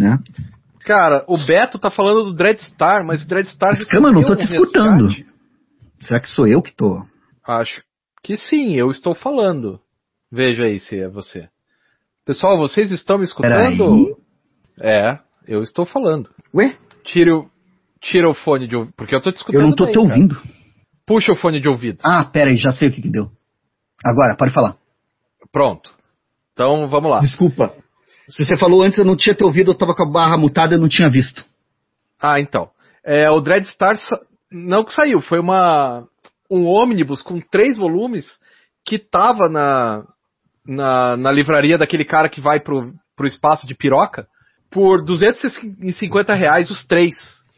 né? Cara, o Beto tá falando do Dreadstar, mas o Dreadstar... Escama, não tô te escutando. Será que sou eu que tô? Acho que sim, eu estou falando. Veja aí se é você. Pessoal, vocês estão me escutando? Peraí. Eu estou falando. Ué? Tira o fone de ouvido, porque eu tô te escutando. Eu não tô bem, te ouvindo. Cara. Puxa o fone de ouvido. Ah, peraí, já sei o que deu. Agora, pode falar. Pronto. Então, vamos lá. Desculpa. Se você falou antes, eu não tinha te ouvido, eu tava com a barra mutada e eu não tinha visto. Ah, então. O Dreadstar não que saiu, foi um ônibus com 3 volumes que tava na livraria daquele cara que vai pro espaço de piroca por R$250 os 3.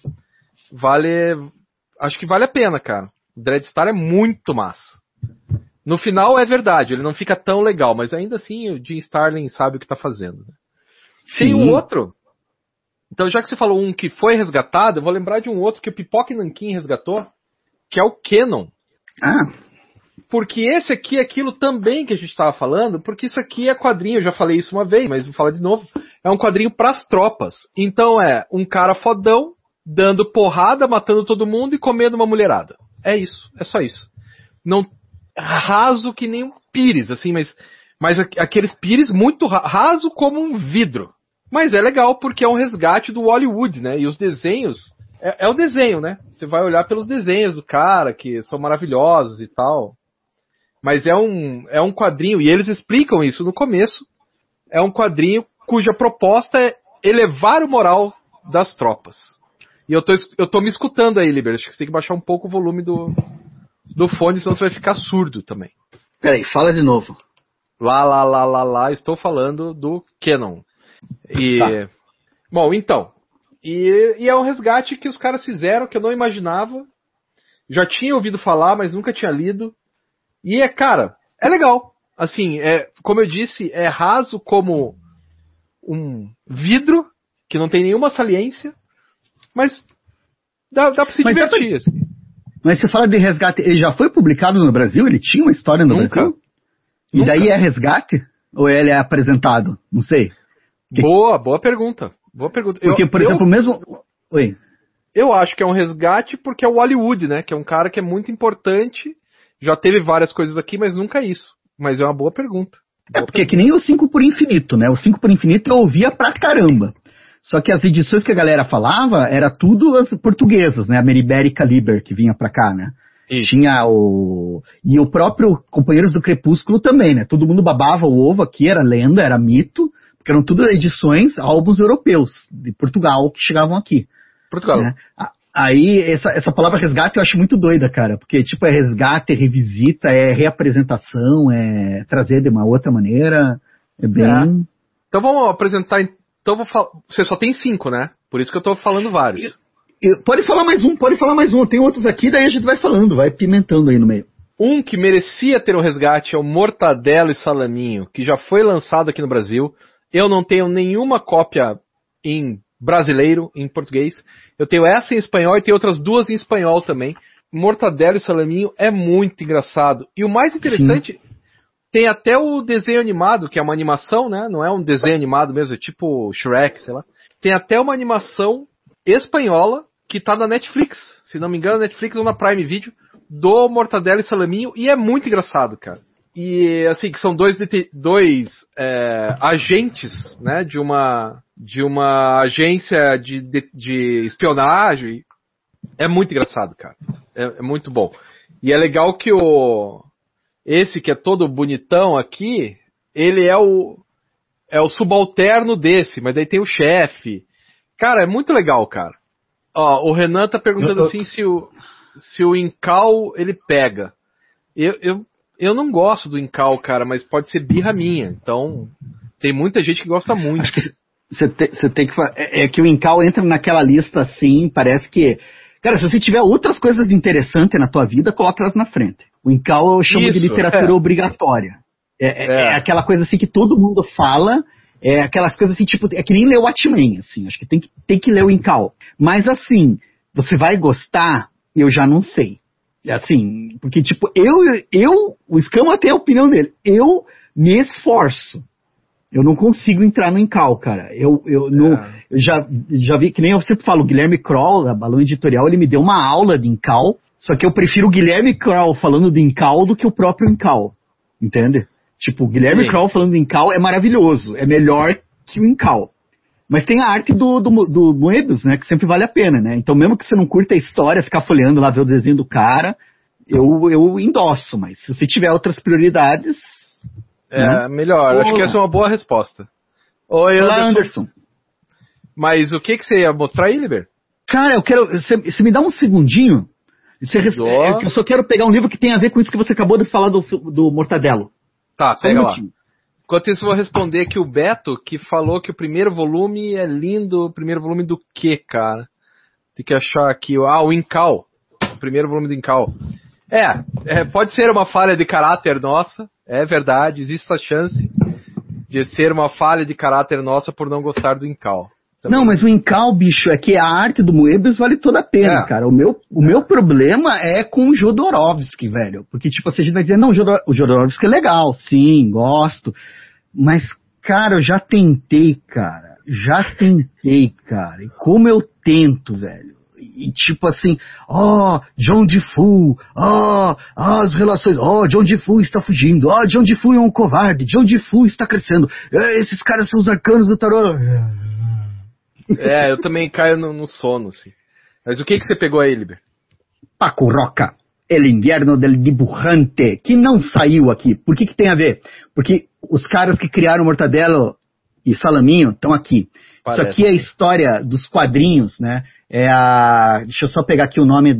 Acho que vale a pena, cara. O Dreadstar é muito massa. No final é verdade, ele não fica tão legal, mas ainda assim o Jim Starlin sabe o que tá fazendo. Né? Tem um outro. Então, já que você falou um que foi resgatado, eu vou lembrar de um outro que o Pipoca e Nanquim resgatou, que é o Cannon. Ah. Porque esse aqui é aquilo também que a gente estava falando, porque isso aqui é quadrinho, eu já falei isso uma vez, mas vou falar de novo. É um quadrinho pras tropas. Então é um cara fodão, dando porrada, matando todo mundo e comendo uma mulherada. É isso, é só isso. Não raso que nem um pires, assim, mas aqueles pires muito raso como um vidro. Mas é legal porque é um resgate do Hollywood, né? E os desenhos, é o desenho, né? Você vai olhar pelos desenhos do cara, que são maravilhosos e tal. Mas é um quadrinho, e eles explicam isso no começo, é um quadrinho cuja proposta é elevar o moral das tropas. E eu tô me escutando aí, Liber, acho que você tem que baixar um pouco o volume do fone, senão você vai ficar surdo também. Peraí, fala de novo. Lá, estou falando do Cannon. Tá. Bom, então, e é um resgate que os caras fizeram, que eu não imaginava, já tinha ouvido falar, mas nunca tinha lido, e cara, é legal. Assim, como eu disse, é raso como um vidro, que não tem nenhuma saliência, mas dá pra se divertir. Assim. Mas você fala de resgate, ele já foi publicado no Brasil? Ele tinha uma história no Brasil? E daí é resgate? Ou ele é apresentado? Não sei. Boa pergunta. Porque, por exemplo, mesmo... Oi. Eu acho que é um resgate porque é o Hollywood, né? Que é um cara que é muito importante, já teve várias coisas aqui, mas nunca isso. Mas é uma boa pergunta. Porque é que nem o 5 por Infinito, né? O 5 por Infinito eu ouvia pra caramba. Só que as edições que a galera falava, era tudo as portuguesas, né? A Meribérica Liber, que vinha pra cá, né? Isso. Tinha e o próprio Companheiros do Crepúsculo também, né? Todo mundo babava o ovo aqui, era lenda, era mito, porque eram tudo edições, álbuns europeus, de Portugal, que chegavam aqui. Portugal. Né? Aí, essa palavra resgate eu acho muito doida, cara, porque tipo é resgate, é revisita, é reapresentação, é trazer de uma outra maneira, é bem... Então vamos apresentar... Então você só tem 5, né? Por isso que eu tô falando vários. Pode falar mais um. Tem outros aqui, daí a gente vai falando, vai pimentando aí no meio. Um que merecia ter um resgate é o Mortadelo e Salaminho, que já foi lançado aqui no Brasil. Eu não tenho nenhuma cópia em brasileiro, em português. Eu tenho essa em espanhol e tenho outras 2 em espanhol também. Mortadelo e Salaminho é muito engraçado. E o mais interessante... Sim. Tem até o desenho animado, que é uma animação, né? Não é um desenho animado mesmo, é tipo Shrek, sei lá. Tem até uma animação espanhola que tá na Netflix. Se não me engano, na Netflix ou na Prime Video, do Mortadelo e Salaminho. E é muito engraçado, cara. E, assim, que são dois agentes, né? De uma agência de espionagem. É muito engraçado, cara. É muito bom. E é legal que esse que é todo bonitão aqui, ele é o subalterno desse, mas daí tem o chefe. Cara, é muito legal, cara. Ó, o Renan tá perguntando assim se o Incal ele pega. Eu não gosto do Incal, cara, mas pode ser birra minha. Então, tem muita gente que gosta muito. Acho que você tem que... É que o Incal entra naquela lista assim, parece que... Cara, se você tiver outras coisas interessantes na tua vida, coloca elas na frente. O Incal eu chamo de literatura obrigatória. É aquela coisa assim que todo mundo fala, é aquelas coisas assim, tipo, é que nem ler o Watchmen, assim, acho que tem que ler o Incal. Mas assim, você vai gostar, eu já não sei. Assim, porque tipo, o Escama tem a opinião dele, eu me esforço. Eu não consigo entrar no Incal, cara. Eu já vi, que nem eu sempre falo, o Guilherme Kroll, a Balão Editorial, ele me deu uma aula de Incal, só que eu prefiro o Guilherme Kroll falando de Incal do que o próprio Incal. Entende? Tipo, o Guilherme Kroll falando de Incal é maravilhoso, é melhor que o Incal. Mas tem a arte do Moebius, né, que sempre vale a pena, né? Então mesmo que você não curta a história, ficar folheando lá, ver o desenho do cara, eu endosso, mas se você tiver outras prioridades... melhor. Acho que essa é uma boa resposta. Oi, Anderson. Mas o que você ia mostrar aí, Liber? Cara, eu quero... Você me dá um segundinho? Eu só quero pegar um livro que tem a ver com isso que você acabou de falar do Mortadelo. Tá, pega lá. Enquanto isso, eu vou responder que o Beto, que falou que o primeiro volume é lindo. O primeiro volume do quê, cara? Tem que achar aqui. O Incal. O primeiro volume do Incal. Pode ser uma falha de caráter nossa. É verdade, existe essa chance de ser uma falha de caráter nossa por não gostar do Incal. Também. Não, mas o Incal, bicho, é que a arte do Moebius vale toda a pena, cara. O meu problema é com o Jodorowsky, velho. Porque, tipo, assim, a gente vai dizer, não, o Jodorowsky é legal, sim, gosto. Mas, cara, eu já tentei, cara. E como eu tento, velho. E tipo assim, John Defoe, as relações, John Defoe está fugindo, John Defoe é um covarde, John Defoe está crescendo, esses caras são os arcanos do tarô. Eu também caio no sono, assim. Mas o que você pegou aí, Liber? Paco Roca, El Invierno del Dibujante, que não saiu aqui. Por que tem a ver? Porque os caras que criaram Mortadelo e Salaminho estão aqui. Parece. Isso aqui é a história dos quadrinhos, né? Deixa eu só pegar aqui o nome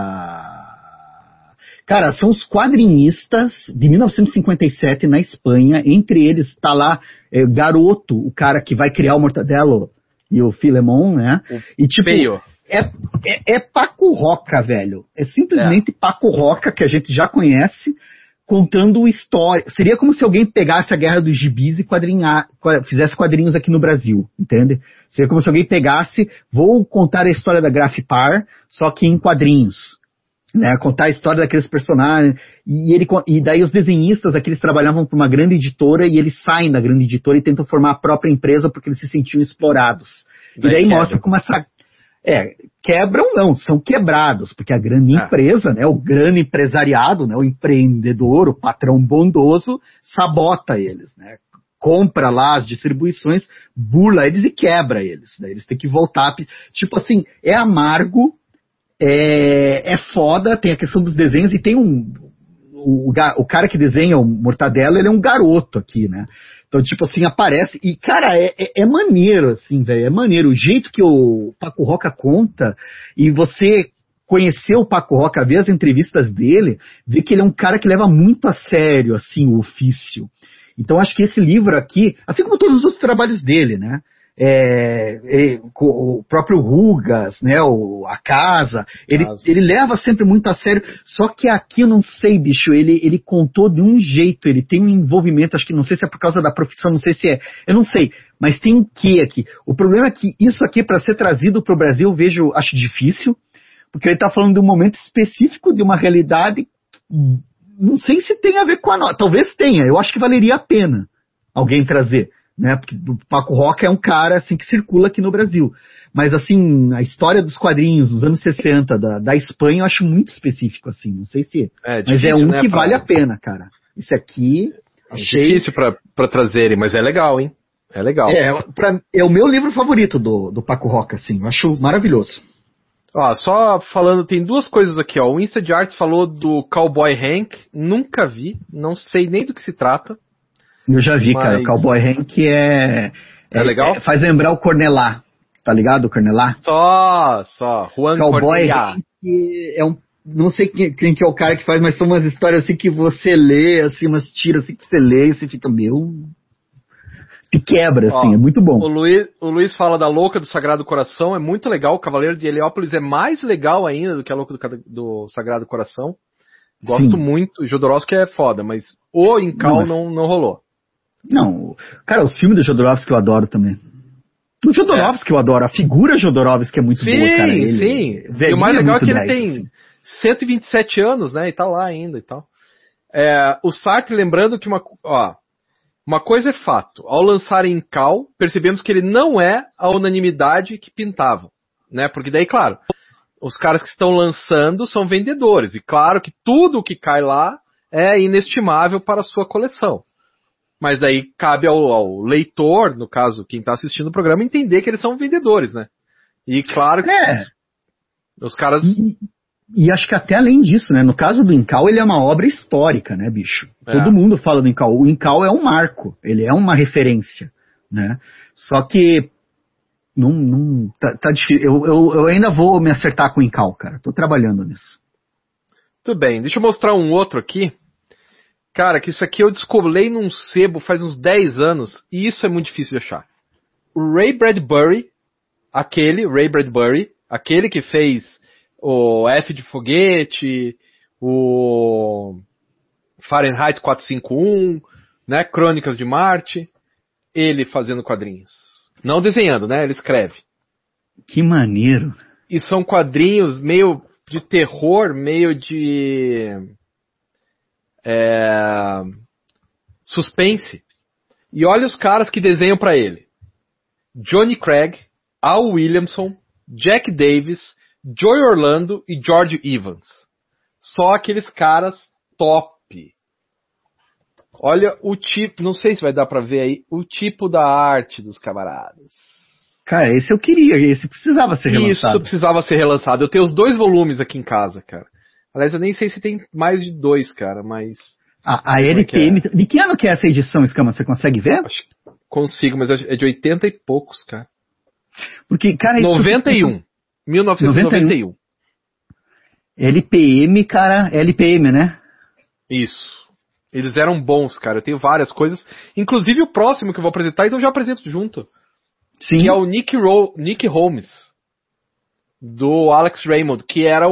Cara, são os quadrinistas de 1957 na Espanha. Entre eles está lá Garoto, o cara que vai criar o Mortadelo e o Filemon, né? E tipo, é Paco Roca, velho. É simplesmente Paco Roca, que a gente já conhece, contando história. Seria como se alguém pegasse a Guerra dos Gibis e fizesse quadrinhos aqui no Brasil, entende? Seria como se alguém pegasse, vou contar a história da Grafipar, só que em quadrinhos, né? Contar a história daqueles personagens. E daí os desenhistas aqui, eles trabalhavam para uma grande editora e eles saem da grande editora e tentam formar a própria empresa porque eles se sentiam explorados. E daí mostra como essa... quebram não, são quebrados, porque a grande empresa, né, o grande empresariado, né, o empreendedor, o patrão bondoso, sabota eles, né, compra lá as distribuições, burla eles e quebra eles, daí eles têm que voltar, tipo assim, é amargo, é foda, tem a questão dos desenhos e tem o cara que desenha o Mortadelo, ele é um garoto aqui, né. Então, tipo assim, aparece, e cara, é maneiro, assim, velho, é maneiro, o jeito que o Paco Roca conta, e você conhecer o Paco Roca, ver as entrevistas dele, ver que ele é um cara que leva muito a sério, assim, o ofício. Então, acho que esse livro aqui, assim como todos os outros trabalhos dele, né, o próprio Rugas, né, a Casa, ele leva sempre muito a sério, só que aqui eu não sei, bicho, ele contou de um jeito, ele tem um envolvimento, acho que não sei se é por causa da profissão, não sei se eu não sei, mas tem um quê aqui. O problema é que isso aqui para ser trazido para o Brasil, acho difícil, porque ele está falando de um momento específico, de uma realidade, não sei se tem a ver com a nossa, talvez tenha, eu acho que valeria a pena alguém trazer, né, porque o Paco Roca é um cara assim que circula aqui no Brasil, mas assim, a história dos quadrinhos dos anos 60 da Espanha eu acho muito específico, assim, não sei se mas é um, né, que vale a pena, cara. Esse aqui achei difícil pra trazerem, mas é legal, hein, é legal. É o meu livro favorito do Paco Roca, assim, eu acho maravilhoso. Só falando, tem duas coisas aqui, ó, o Insta de Arts falou do Cowboy Hank, nunca vi, não sei nem do que se trata. Eu já vi, cara, o Cowboy Hank é legal? Faz lembrar o Cornelá, tá ligado, o Cornelá? Só, Juan Cowboy Hank é não sei quem que é o cara que faz, mas são umas histórias assim que você lê, assim, umas tiras assim que você lê e você fica, te quebra, assim, é muito bom. O Luiz fala da Louca do Sagrado Coração, é muito legal, o Cavaleiro de Heliópolis é mais legal ainda do que a Louca do Sagrado Coração. Gosto muito, o Jodorowsky é foda, mas o Incal não rolou. Não, cara, os filmes do Jodorowsky eu adoro também. O Jodorowsky eu adoro, a figura Jodorowsky é muito boa, cara. Sim. E o mais legal é que ele tem 127 anos, né, e tá lá ainda e tal. O Sartre lembrando que Uma coisa é fato, ao lançarem em Cal, percebemos que ele não é a unanimidade que pintavam, né? Porque daí, claro, os caras que estão lançando são vendedores, e claro que tudo que cai lá é inestimável para a sua coleção. Mas daí cabe ao leitor, no caso, quem está assistindo o programa, entender que eles são vendedores, né? E claro que os caras... E acho que até além disso, né? No caso do Incal, ele é uma obra histórica, né, bicho? Todo mundo fala do Incal. O Incal é um marco, ele é uma referência, né? Só que tá difícil. Eu ainda vou me acertar com o Incal, cara. Tô trabalhando nisso. Tudo bem, deixa eu mostrar um outro aqui. Cara, que isso aqui eu descolei num sebo faz uns 10 anos, e isso é muito difícil de achar. O Ray Bradbury, aquele que fez o F de Foguete, o Fahrenheit 451, né, Crônicas de Marte, ele fazendo quadrinhos. Não desenhando, né, ele escreve. Que maneiro. E são quadrinhos meio de terror, meio de suspense. E olha os caras que desenham pra ele. Johnny Craig, Al Williamson, Jack Davis, Joey Orlando e George Evans. Só aqueles caras top. Olha o tipo, não sei se vai dar pra ver aí, o tipo da arte dos camaradas. Cara, esse eu queria, esse precisava ser relançado. Isso precisava ser relançado. Eu tenho os 2 volumes aqui em casa, cara. Aliás, eu nem sei se tem mais de 2, cara, mas... A LPM... De que ano que é essa edição, Escama? Você consegue ver? Acho que consigo, mas é de 80 e poucos, cara. Porque, cara... 91. 1991. LPM, cara, LPM, né? Isso. Eles eram bons, cara. Eu tenho várias coisas. Inclusive o próximo que eu vou apresentar, então eu já apresento junto. Sim. Que é o Nick Holmes. Do Alex Raymond. Que era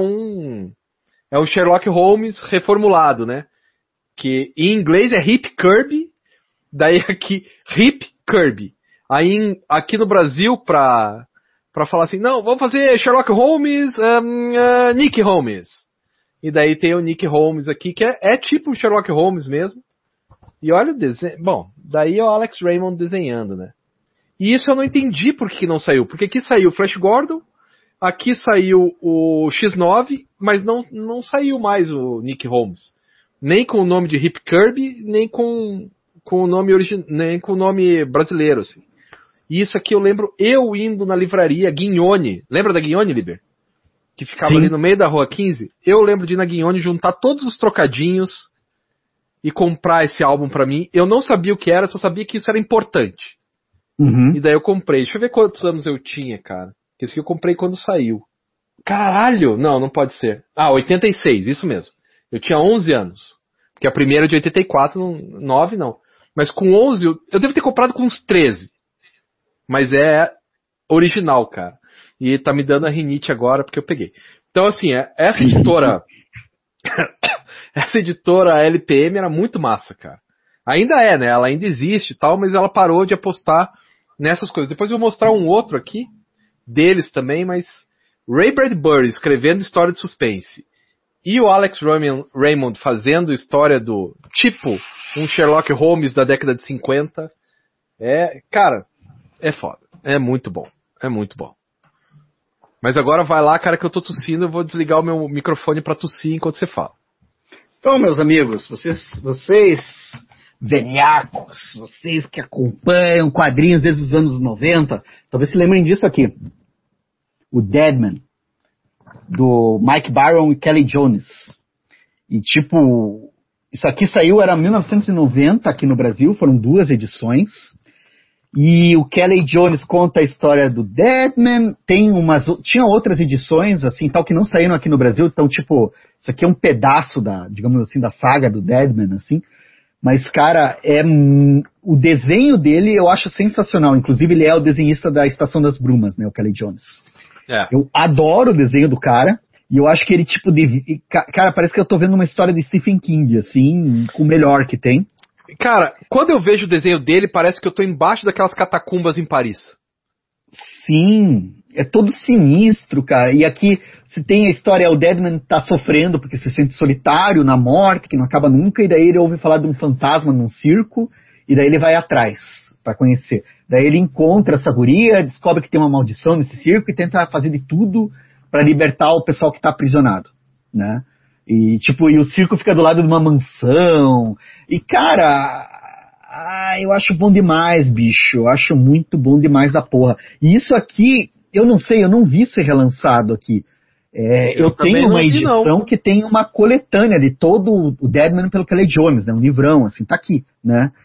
é o Sherlock Holmes reformulado, né? Que em inglês é Hip Kirby. Daí aqui, Hip Kirby. Aí aqui no Brasil, pra falar assim, não, vamos fazer Sherlock Holmes, Nick Holmes. E daí tem o Nick Holmes aqui, que é tipo o Sherlock Holmes mesmo. E olha o desenho. Bom, daí é o Alex Raymond desenhando, né? E isso eu não entendi por que não saiu. Porque aqui saiu o Flash Gordon, aqui saiu o X9, mas não saiu mais o Nick Holmes. Nem com o nome de Hip Kirby, nem com o nome nem com o nome brasileiro, assim. E isso aqui eu lembro eu indo na livraria Guignone. Lembra da Guignone, Liber? Que ficava ali no meio da Rua 15. Eu lembro de ir na Guignone juntar todos os trocadinhos e comprar esse álbum pra mim. Eu não sabia o que era, só sabia que isso era importante. Uhum. E daí eu comprei. Deixa eu ver quantos anos eu tinha, cara. Esse aqui eu comprei quando saiu. Caralho! Não pode ser. 86, isso mesmo. Eu tinha 11 anos. Porque a primeira é de 84, 9 não. Mas com 11, eu devo ter comprado com uns 13. Mas é original, cara. E tá me dando a rinite agora porque eu peguei. Então, assim, essa editora... essa editora LPM era muito massa, cara. Ainda é, né? Ela ainda existe e tal, mas ela parou de apostar nessas coisas. Depois eu vou mostrar um outro aqui, deles também, mas... Ray Bradbury escrevendo história de suspense. E o Alex Raymond fazendo história do... tipo, um Sherlock Holmes da década de 50. Cara, é foda. É muito bom. É muito bom. Mas agora vai lá, cara, que eu tô tossindo. Eu vou desligar o meu microfone pra tossir enquanto você fala. Então, meus amigos, vocês velhacos, vocês que acompanham quadrinhos desde os anos 90, talvez se lembrem disso aqui. O Deadman, do Mike Baron e Kelly Jones. E tipo, isso aqui saiu, era 1990 aqui no Brasil, foram 2 edições. E o Kelly Jones conta a história do Deadman, tinha outras edições, assim, tal, que não saíram aqui no Brasil, então, tipo, isso aqui é um pedaço digamos assim, da saga do Deadman, assim, mas, cara, o desenho dele eu acho sensacional, inclusive ele é o desenhista da Estação das Brumas, né, o Kelly Jones. Eu adoro o desenho do cara, e eu acho que ele, tipo, cara, parece que eu tô vendo uma história de Stephen King, assim, com o melhor que tem. Cara, quando eu vejo o desenho dele, parece que eu tô embaixo daquelas catacumbas em Paris. Sim, é todo sinistro, cara. E aqui se tem a história, o Deadman tá sofrendo porque se sente solitário na morte, que não acaba nunca, e daí ele ouve falar de um fantasma num circo, e daí ele vai atrás pra conhecer. Daí ele encontra essa guria, descobre que tem uma maldição nesse circo e tenta fazer de tudo pra libertar o pessoal que tá aprisionado, né? E o circo fica do lado de uma mansão. E cara, eu acho bom demais, bicho. Eu acho muito bom demais da porra. E isso aqui, eu não sei, eu não vi ser relançado aqui. Eu tenho uma edição que tem uma coletânea de todo o Deadman pelo Kelly Jones, né? Um livrão, assim, tá aqui, né?